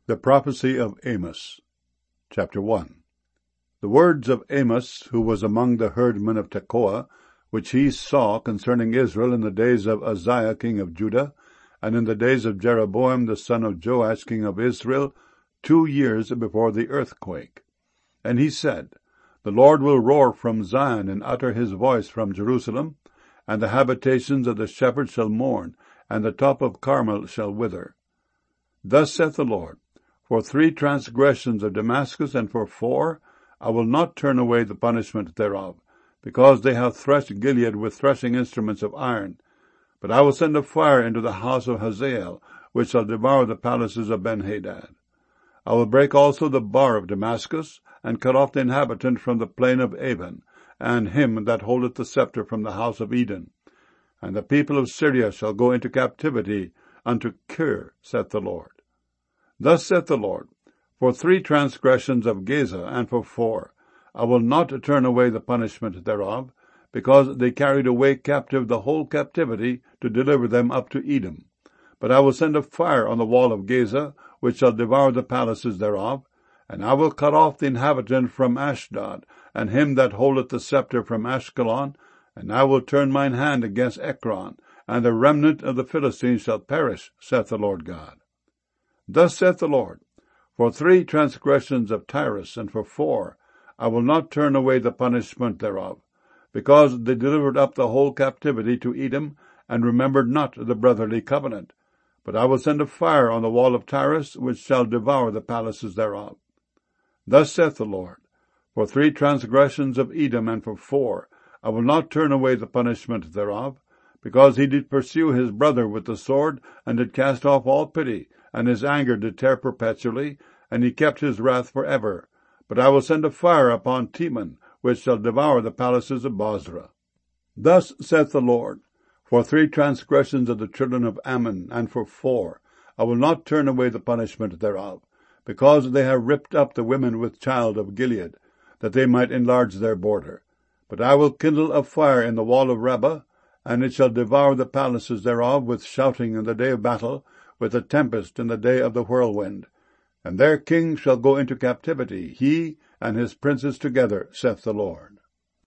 The prophecy of Amos. Chapter 1. The words of Amos, who was among the herdmen of Tekoa, which he saw concerning Israel in the days of Uzziah king of Judah, and in the days of Jeroboam the son of Joash king of Israel, 2 years before the earthquake. And he said, The Lord will roar from Zion, and utter his voice from Jerusalem, and the habitations of the shepherds shall mourn, and the top of Carmel shall wither. Thus saith the Lord, For 3 transgressions of Damascus, and for 4, I will not turn away the punishment thereof, because they have threshed Gilead with threshing instruments of iron. But I will send a fire into the house of Hazael, which shall devour the palaces of Benhadad. I will break also the bar of Damascus, and cut off the inhabitant from the plain of Avon, and him that holdeth the scepter from the house of Eden. And the people of Syria shall go into captivity unto Kir, saith the Lord. Thus saith the Lord, For 3 transgressions of Gaza, and for 4, I will not turn away the punishment thereof, because they carried away captive the whole captivity to deliver them up to Edom. But I will send a fire on the wall of Gaza, which shall devour the palaces thereof, and I will cut off the inhabitant from Ashdod, and him that holdeth the scepter from Ashkelon, and I will turn mine hand against Ekron, and the remnant of the Philistines shall perish, saith the Lord God. Thus saith the Lord, For 3 transgressions of Tyrus, and for 4, I will not turn away the punishment thereof, because they delivered up the whole captivity to Edom, and remembered not the brotherly covenant. But I will send a fire on the wall of Tyrus, which shall devour the palaces thereof. Thus saith the Lord, For 3 transgressions of Edom, and for 4, I will not turn away the punishment thereof, because he did pursue his brother with the sword, and did cast off all pity, and his anger did tear perpetually, and he kept his wrath for ever. But I will send a fire upon Teman, which shall devour the palaces of Bozrah. Thus saith the Lord, For 3 transgressions of the children of Ammon, and for 4, I will not turn away the punishment thereof, because they have ripped up the women with child of Gilead, that they might enlarge their border. But I will kindle a fire in the wall of Rabbah, and it shall devour the palaces thereof with shouting in the day of battle, with a tempest in the day of the whirlwind. And their king shall go into captivity, he and his princes together, saith the Lord.